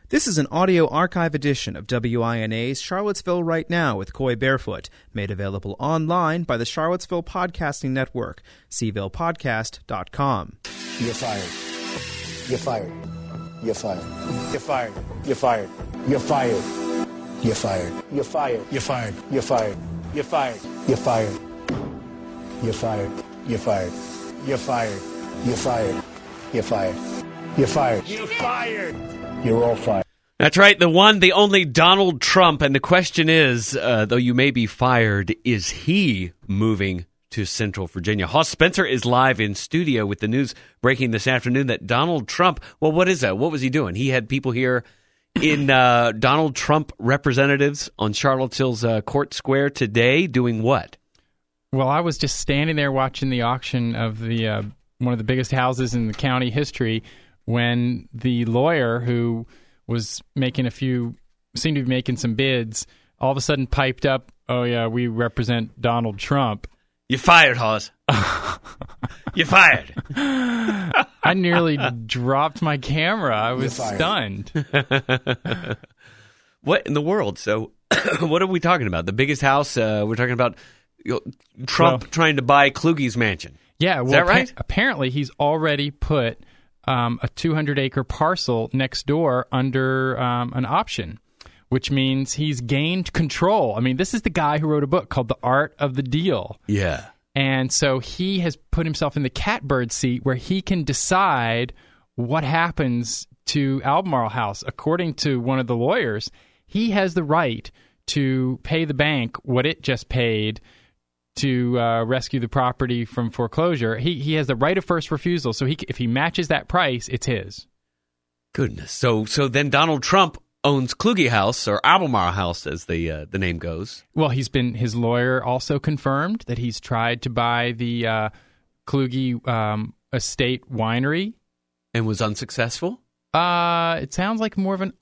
This is an audio archive edition of WINA's Charlottesville Right Now with Coy Barefoot, made available online by the Charlottesville Podcasting Network, cvillePodcast.com. You're fired. You're fired. You're fired. You're fired. You're fired. You're fired. You're fired. You're fired. You're fired. You're fired. You're fired. You're fired. You're fired. You're fired. You're fired. You're fired. You're fired. You're fired. You're fired. You're all fired. That's right, the one, the only Donald Trump. And the question is, though you may be fired, is he moving to Central Virginia? Hoss Spencer is live in studio with the news breaking this afternoon that Donald Trump, well, what is that? What was he doing? He had people here in Donald Trump representatives on Charlottesville's Court Square today doing what? Well, I was just standing there watching the auction of the one of the biggest houses in the county history when the lawyer who was seemed to be making some bids, all of a sudden piped up, "Oh yeah, we represent Donald Trump." You're fired, Hoss. You're fired. I nearly dropped my camera. I was stunned. What in the world? So what are we talking about? The biggest house? We're talking about Trump trying to buy Kluge's mansion. Yeah. Is that right? Apparently, he's already put a 200-acre parcel next door under an option, which means he's gained control. I mean, this is the guy who wrote a book called The Art of the Deal. Yeah. And so he has put himself in the catbird seat where he can decide what happens to Albemarle House. According to one of the lawyers, he has the right to pay the bank what it just paid to rescue the property from foreclosure. He has the right of first refusal. So if he matches that price, it's his. Goodness. So then Donald Trump owns Kluge House, or Albemarle House, as the name goes. Well, his lawyer also confirmed that he's tried to buy the Kluge Estate Winery. And was unsuccessful? It sounds like more of an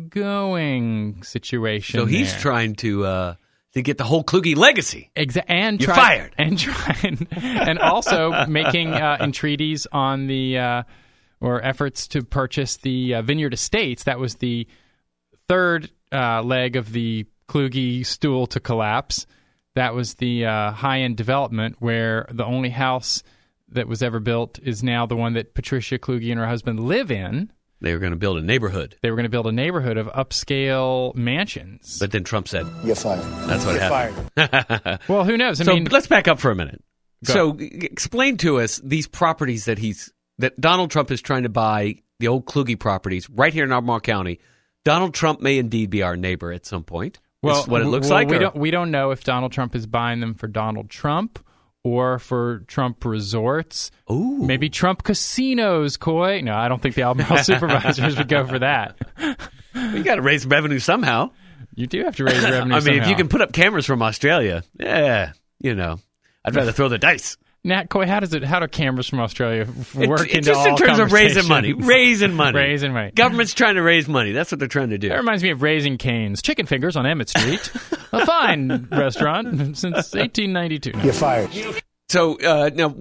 ongoing situation. So he's trying to get the whole Kluge legacy. You're fired. And also making entreaties on the or efforts to purchase the Vineyard Estates. That was the third leg of the Kluge stool to collapse. That was the high-end development where the only house that was ever built is now the one that Patricia Kluge and her husband live in. They were going to build a neighborhood. They were going to build a neighborhood of upscale mansions. But then Trump said, "You're fired." That's what happened. Fired. Well, who knows? I mean, let's back up for a minute. So explain to us these properties that Donald Trump is trying to buy, the old Kluge properties right here in Albemarle County. Donald Trump may indeed be our neighbor at some point. Well, is what it looks like. We don't know if Donald Trump is buying them for Donald Trump or for Trump Resorts. Ooh. Maybe Trump Casinos, Coy. No, I don't think the Albemarle supervisors would go for that. Well, you got to raise revenue somehow. You do have to raise revenue somehow. If you can put up cameras from Australia, I'd rather throw the dice. Nat, Coy, how do cameras from Australia work in terms of raising money? Raising money. Government's trying to raise money. That's what they're trying to do. That reminds me of Raising Cane's Chicken Fingers on Emmett Street. A fine restaurant since 1892. You're fired. So now,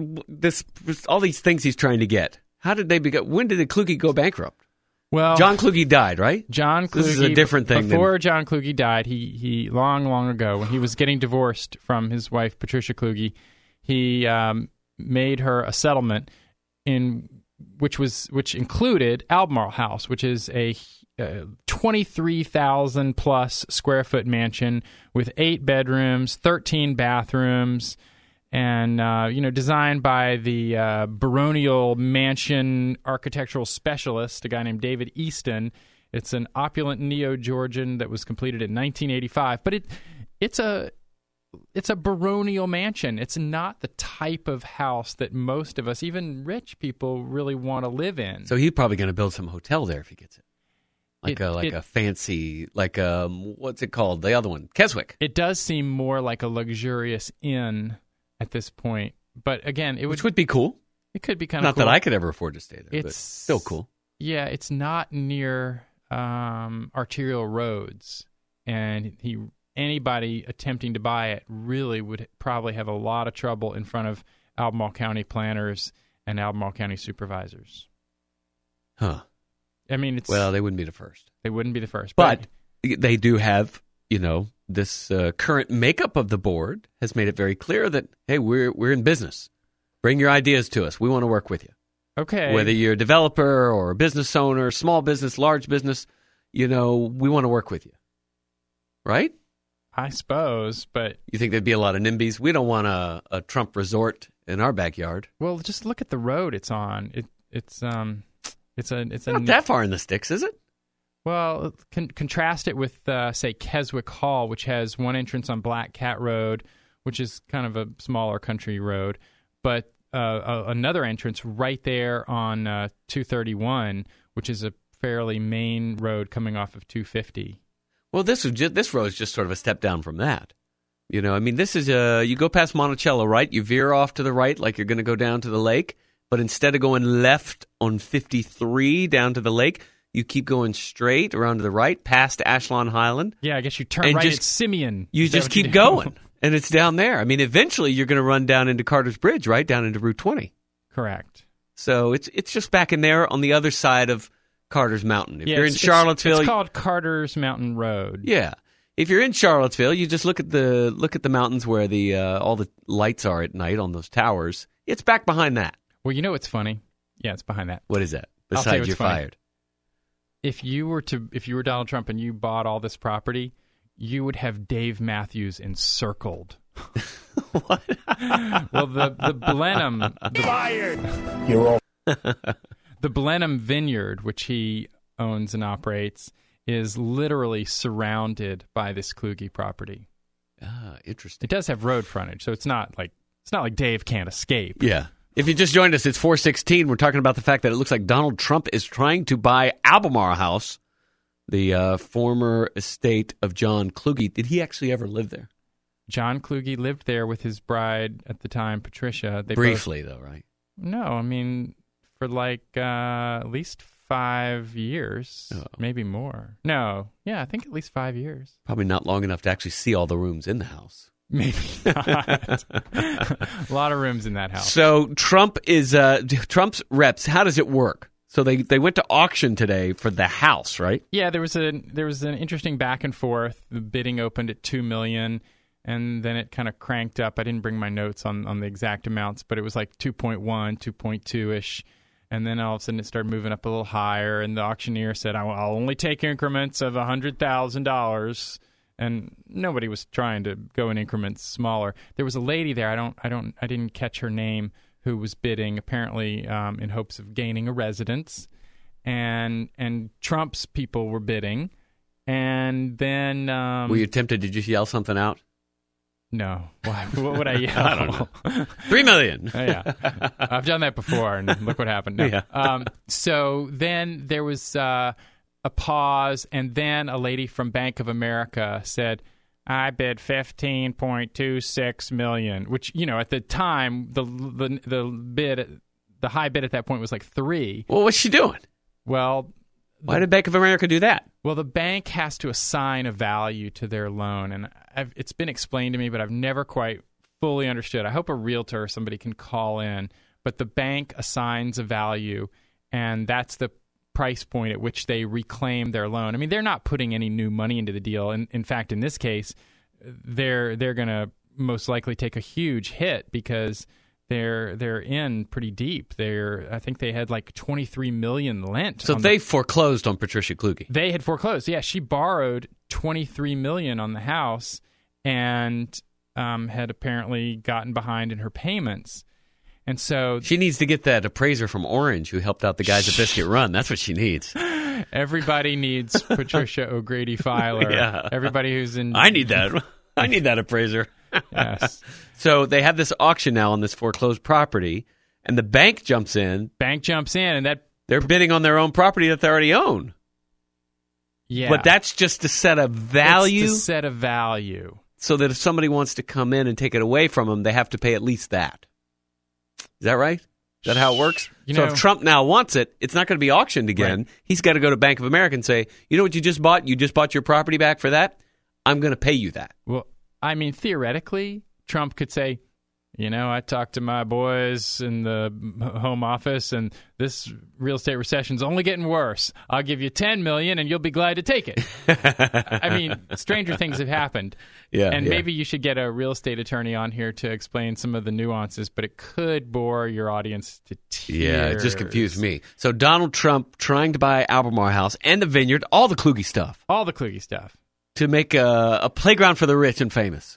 all these things he's trying to get, how did they begin? When did the Kluge go bankrupt? Well, John Kluge died, right? John Kluge. This is a different thing. Before John Kluge died, he long ago, when he was getting divorced from his wife Patricia Kluge, he made her a settlement which included Albemarle House, which is a 23,000 plus square foot mansion with 8 bedrooms, 13 bathrooms, and designed by the baronial mansion architectural specialist, a guy named David Easton. It's an opulent neo-Georgian that was completed in 1985, but it's a baronial mansion. It's not the type of house that most of us, even rich people, really want to live in. So he's probably going to build some hotel there if he gets it. A fancy, what's it called? The other one, Keswick. It does seem more like a luxurious inn at this point. But again, which would be cool. It could be kind of not cool. That I could ever afford to stay there, but still cool. Yeah, it's not near arterial roads, and anybody attempting to buy it really would probably have a lot of trouble in front of Albemarle County planners and Albemarle County supervisors. Huh. I mean, Well, they wouldn't be the first. They wouldn't be the first. But they do have, this current makeup of the board has made it very clear that, hey, we're in business. Bring your ideas to us. We want to work with you. Okay. Whether you're a developer or a business owner, small business, large business, we want to work with you. Right? I suppose, but... You think there'd be a lot of NIMBYs? We don't want a Trump resort in our backyard. Well, just look at the road it's on. It's not that far in the sticks, is it? Well, contrast it with, say, Keswick Hall, which has one entrance on Black Cat Road, which is kind of a smaller country road, but another entrance right there on 231, which is a fairly main road coming off of 250. Well, this road is just sort of a step down from that. This is you go past Monticello, right? You veer off to the right like you're going to go down to the lake, but instead of going left on 53 down to the lake, you keep going straight around to the right past Ashlon Highland. Yeah, I guess you turn right at Simeon. You just keep going, and it's down there. I mean, eventually you're going to run down into Carter's Bridge, right? Down into Route 20. Correct. So it's just back in there on the other side of Carter's Mountain. If you're in Charlottesville, it's called Carter's Mountain Road. Yeah. If you're in Charlottesville, you just look at the mountains where the all the lights are at night on those towers. It's back behind that. Well, you know what's funny? Yeah, it's behind that. What is that? Besides you're fired. If you were Donald Trump and you bought all this property, you would have Dave Matthews encircled. What? Well, the Blenheim Fired. You're all the Blenheim Vineyard, which he owns and operates, is literally surrounded by this Kluge property. Ah, interesting. It does have road frontage, so it's not like Dave can't escape. Yeah. If you just joined us, it's 4:16. We're talking about the fact that it looks like Donald Trump is trying to buy Albemarle House, the former estate of John Kluge. Did he actually ever live there? John Kluge lived there with his bride at the time, Patricia. Briefly, though, right? No, I mean, for at least 5 years, maybe more. No, yeah, I think at least 5 years. Probably not long enough to actually see all the rooms in the house. Maybe not. A lot of rooms in that house. So Trump's reps, how does it work? So they went to auction today for the house, right? Yeah, there was an interesting back and forth. The bidding opened at $2 million, and then it kind of cranked up. I didn't bring my notes on the exact amounts, but it was like 2.1, 2.2-ish. And then all of a sudden it started moving up a little higher, and the auctioneer said, I'll only take increments of $100,000. And nobody was trying to go in increments smaller. There was a lady there. I didn't catch her name, who was bidding apparently in hopes of gaining a residence, and Trump's people were bidding, and then were you tempted to just yell something out? No. Why? What would I yell? I don't know. $3 million. Yeah, I've done that before, and look what happened. No. Yeah. So then there was a pause, and then a lady from Bank of America said, I bid $15.26 million, which, at the time, the high bid at that point was like $3 million. Well, what's she doing? Well, why did Bank of America do that? Well, the bank has to assign a value to their loan, and it's been explained to me, but I've never quite fully understood. I hope a realtor or somebody can call in, but the bank assigns a value, and that's the price point at which they reclaim their loan. I mean, they're not putting any new money into the deal. And in fact, in this case, they're going to most likely take a huge hit because they're in pretty deep. I think they had like $23 million lent. So they foreclosed on Patricia Kluge. They had foreclosed. Yeah, she borrowed $23 million on the house and had apparently gotten behind in her payments. And so she needs to get that appraiser from Orange who helped out the guys at Biscuit Run. That's what she needs. Everybody needs Patricia O'Grady Filer. Yeah. Everybody who's in... I need that. I need that appraiser. Yes. So they have this auction now on this foreclosed property, and the bank jumps in. And they're bidding on their own property that they already own. Yeah. But that's just to set a value. It's to set a value. So that if somebody wants to come in and take it away from them, they have to pay at least that. Is that right? Is that how it works? So if Trump now wants it, it's not going to be auctioned again. Right. He's got to go to Bank of America and say, you know what you just bought? You just bought your property back for that? I'm going to pay you that. Well, I mean, theoretically, Trump could say, I talked to my boys in the home office, and this real estate recession's only getting worse. I'll give you $10 million, and you'll be glad to take it. I mean, stranger things have happened. And maybe you should get a real estate attorney on here to explain some of the nuances, but it could bore your audience to tears. Yeah, it just confused me. So Donald Trump trying to buy Albemarle House and the Vineyard, all the Kluge stuff. All the Kluge stuff. To make a playground for the rich and famous.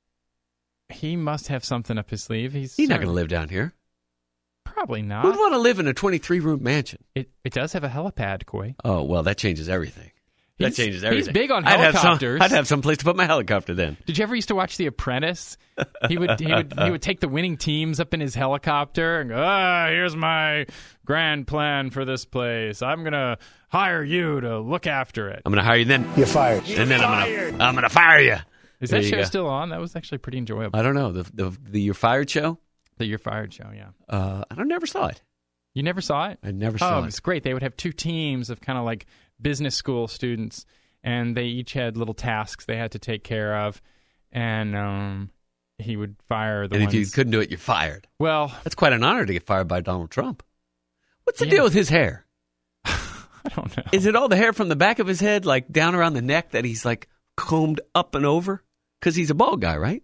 He must have something up his sleeve. He's not going to live down here. Probably not. Who'd want to live in a 23-room mansion? It does have a helipad, Coy. Oh, well, that changes everything. That changes everything. He's big on helicopters. I'd have some place to put my helicopter then. Did you ever used to watch The Apprentice? He would take the winning teams up in his helicopter and go, here's my grand plan for this place. I'm going to hire you to look after it. I'm going to hire you then. You're fired. And then I'm going to fire you. Is that show still on? That was actually pretty enjoyable. I don't know. The You're Fired show? The You're Fired show, yeah. I never saw it. You never saw it? I never saw it. Oh, it's great. They would have two teams of kind of like business school students, and they each had little tasks they had to take care of, and he would fire the ones. And if you couldn't do it, you're fired. Well, that's quite an honor to get fired by Donald Trump. What's the deal with his hair? I don't know. Is it all the hair from the back of his head, like down around the neck, that he's like combed up and over? Because he's a bald guy, right?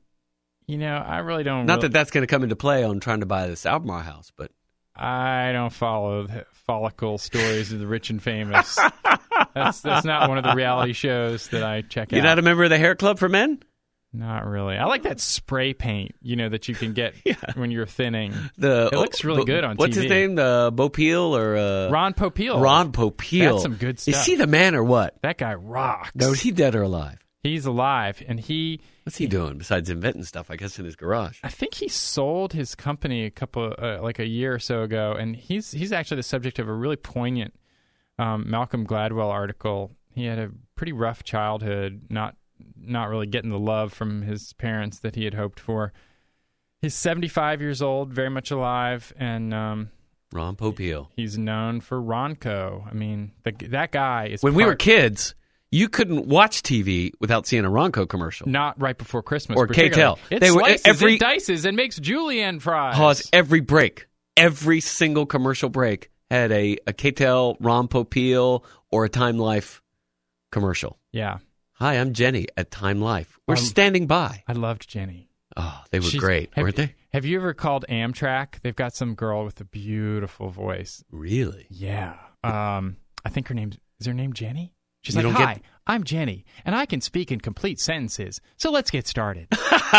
I really don't. Not that that's going to come into play on trying to buy this Albemarle house, but I don't follow the follicle stories of the rich and famous. That's not one of the reality shows that I check out. You're not a member of the Hair Club for Men? Not really. I like that spray paint, that you can get when you're thinning. It looks really good on TV. What's his name? The Popeil or Ron Popeil. Ron Popeil. That's some good stuff. Is he the man or what? That guy rocks. No, is he dead or alive? He's alive, and what's he doing besides inventing stuff? I guess in his garage. I think he sold his company a year or so ago, and he's actually the subject of a really poignant Malcolm Gladwell article. He had a pretty rough childhood, not really getting the love from his parents that he had hoped for. He's 75 years old, very much alive, and Ron Popeil. He's known for Ronco. I mean, that guy is. When we were kids, you couldn't watch TV without seeing a Ronco commercial. Not right before Christmas. Or K-Tel. It slices and dices and makes julienne fries. Pause every break. Every single commercial break had a K-Tel, Ron Popeil, or a Time Life commercial. Yeah. Hi, I'm Jenny at Time Life. We're standing by. I loved Jenny. Oh, they were great, weren't they? Have you ever called Amtrak? They've got some girl with a beautiful voice. Really? Yeah. I think is her name Jenny? She's like, hi, I'm Jenny, and I can speak in complete sentences, so let's get started.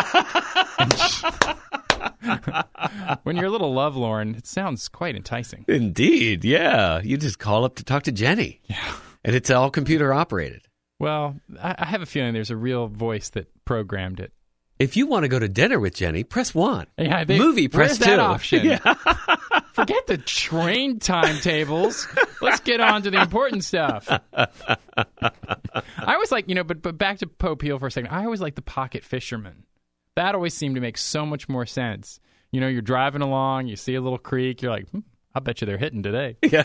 When you're a little lovelorn, it sounds quite enticing. Indeed, yeah. You just call up to talk to Jenny. Yeah. And it's all computer operated. Well, I have a feeling there's a real voice that programmed it. If you want to go to dinner with Jenny, press 1. Yeah, Movie, press 2. That option? Yeah. Forget the train timetables. Let's get on to the important stuff. I always like, but back to Popeil for a second. I always like the pocket fisherman. That always seemed to make so much more sense. You're driving along, you see a little creek, you're like, I bet you they're hitting today. Yeah.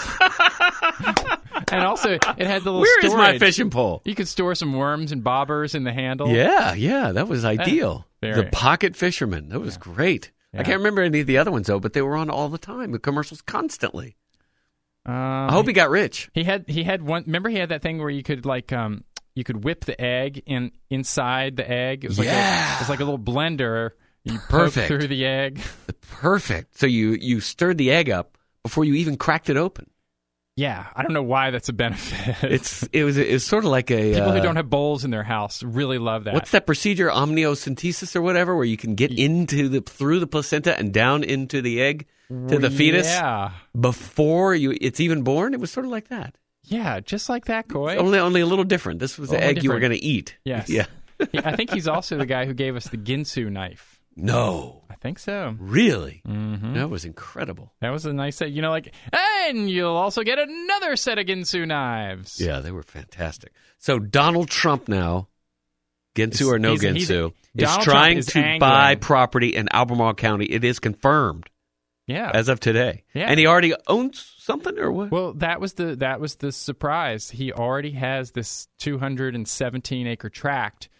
And also, it had the little Where storage. is my fishing pole? You could store some worms and bobbers in the handle. Yeah, that was ideal. The pocket fisherman. That was great. Yeah. I can't remember any of the other ones, though, but they were on all the time. The commercials constantly. I hope he got rich. He had one. Remember, he had that thing where you could you could whip the egg inside the egg. It was it was like a little blender. You poke through the egg. Perfect. So you stirred the egg up before you even cracked it open. Yeah, I don't know why that's a benefit. It was sort of like a people who don't have bowls in their house really love that. What's that procedure, amniocentesis or whatever, where you can get through the placenta and down into the egg to the fetus? Yeah, before it's even born. It was sort of like that. Yeah, just like that, Coy. Only a little different. This was the egg you were going to eat. Yes. Yeah. I think he's also the guy who gave us the Ginsu knife. No. I think so. Really? Mm-hmm. That was incredible. That was a nice set. And you'll also get another set of Ginsu knives. Yeah, they were fantastic. So Donald Trump now, Ginsu or no Ginsu, is trying to buy property in Albemarle County. It is confirmed. Yeah. As of today. Yeah. And he already owns something or what? Well, that was the surprise. He already has this 217-acre tract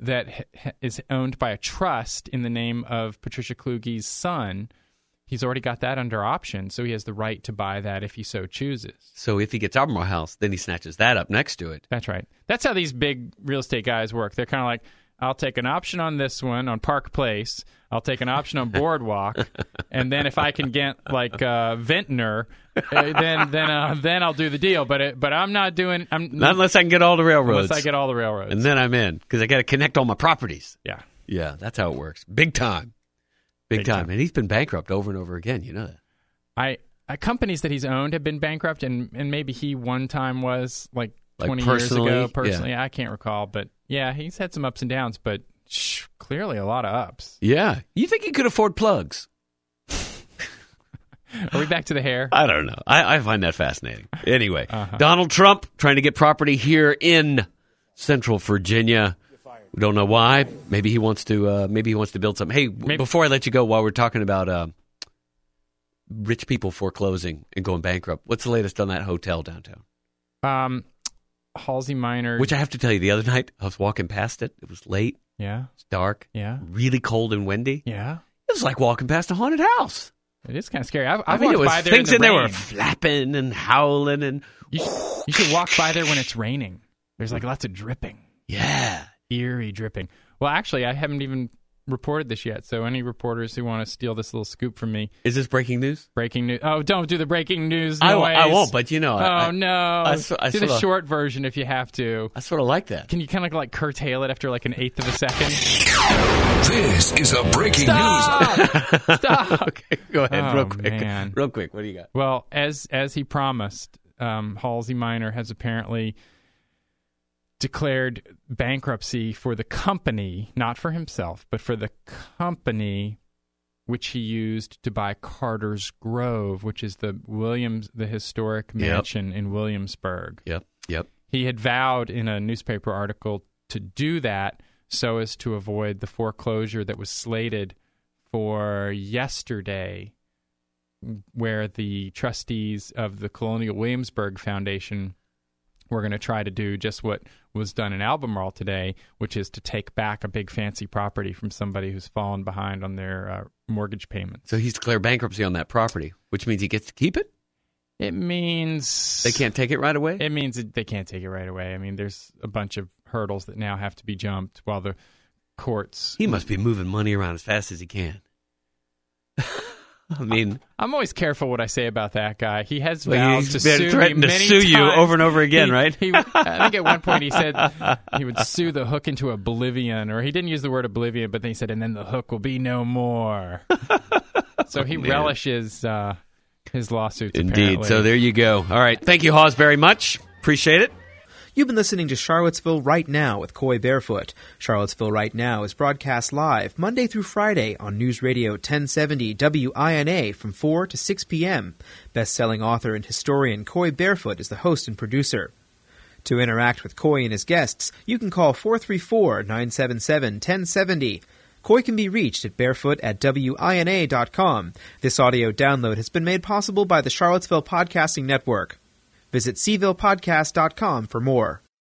that is owned by a trust in the name of Patricia Kluge's son. He's already got that under option, so he has the right to buy that if he so chooses. So if he gets Albemarle House, then he snatches that up next to it. That's right. That's how these big real estate guys work. They're kind of like, I'll take an option on this one, on Park Place. I'll take an option on Boardwalk. And then if I can get, like, Ventnor, then I'll do the deal. But I'm not doing... Not unless I can get all the railroads. Unless I get all the railroads. And then I'm in, because I got to connect all my properties. Yeah. Yeah, that's how it works. Big time. Big time. And he's been bankrupt over and over again. You know that. Companies that he's owned have been bankrupt, and maybe he one time was, like 20 years personally, ago. Personally, yeah. I can't recall. But, yeah, he's had some ups and downs, but clearly a lot of ups. Yeah. You think he could afford plugs? Are we back to the hair? I don't know. I find that fascinating. Anyway, Donald Trump trying to get property here in Central Virginia. We don't know why. Maybe he wants to build something. Hey, before I let you go, while we're talking about rich people foreclosing and going bankrupt, what's the latest on that hotel downtown? Halsey Minor. Which I have to tell you, the other night I was walking past it. It was late. Yeah. It's dark. Yeah. Really cold and windy. Yeah. It was like walking past a haunted house. It is kind of scary. I've it walked was by there things in the there rain. were flapping and howling and You should walk by there when it's raining. There's like lots of dripping. yeah. Eerie dripping. Well, actually, I haven't even reported this yet, so any reporters who want to steal this little scoop from me. Is this breaking news? Breaking news. Oh, don't do the breaking news noise. I won't, but you know. No. I do the short version if you have to. I sort of like that. Can you kind of like curtail it after like an eighth of a second? This is a breaking Stop! Stop! Okay, go ahead, Oh, real quick. man. Real quick, what do you got? Well, as he promised, Halsey Minor has apparently declared bankruptcy for the company, not for himself, but for the company which he used to buy Carter's Grove, which is the historic mansion in Williamsburg. Yep. He had vowed in a newspaper article to do that so as to avoid the foreclosure that was slated for yesterday, where the trustees of the Colonial Williamsburg Foundation were going to try to do just what was done in Albemarle today, which is to take back a big fancy property from somebody who's fallen behind on their mortgage payments. So he's declared bankruptcy on that property, which means he gets to keep it? It means... They can't take it right away? It means they can't take it right away. I mean, there's a bunch of hurdles that now have to be jumped while the courts... He must be moving money around as fast as he can. I mean... I'm always careful what I say about that guy. He has vowed to sue me threatened to many sue you times. over and over again, right? I think at one point he said he would sue the hook into oblivion, or he didn't use the word oblivion, but then he said, and then the hook will be no more. So he relishes his lawsuits, Indeed. apparently. So there you go. All right. Thank you, Hawes, very much. Appreciate it. You've been listening to Charlottesville Right Now with Coy Barefoot. Charlottesville Right Now is broadcast live Monday through Friday on News Radio 1070 WINA from 4 to 6 p.m. Best-selling author and historian Coy Barefoot is the host and producer. To interact with Coy and his guests, you can call 434-977-1070. Coy can be reached at barefoot@wina.com. This audio download has been made possible by the Charlottesville Podcasting Network. Visit cvillepodcast.com for more.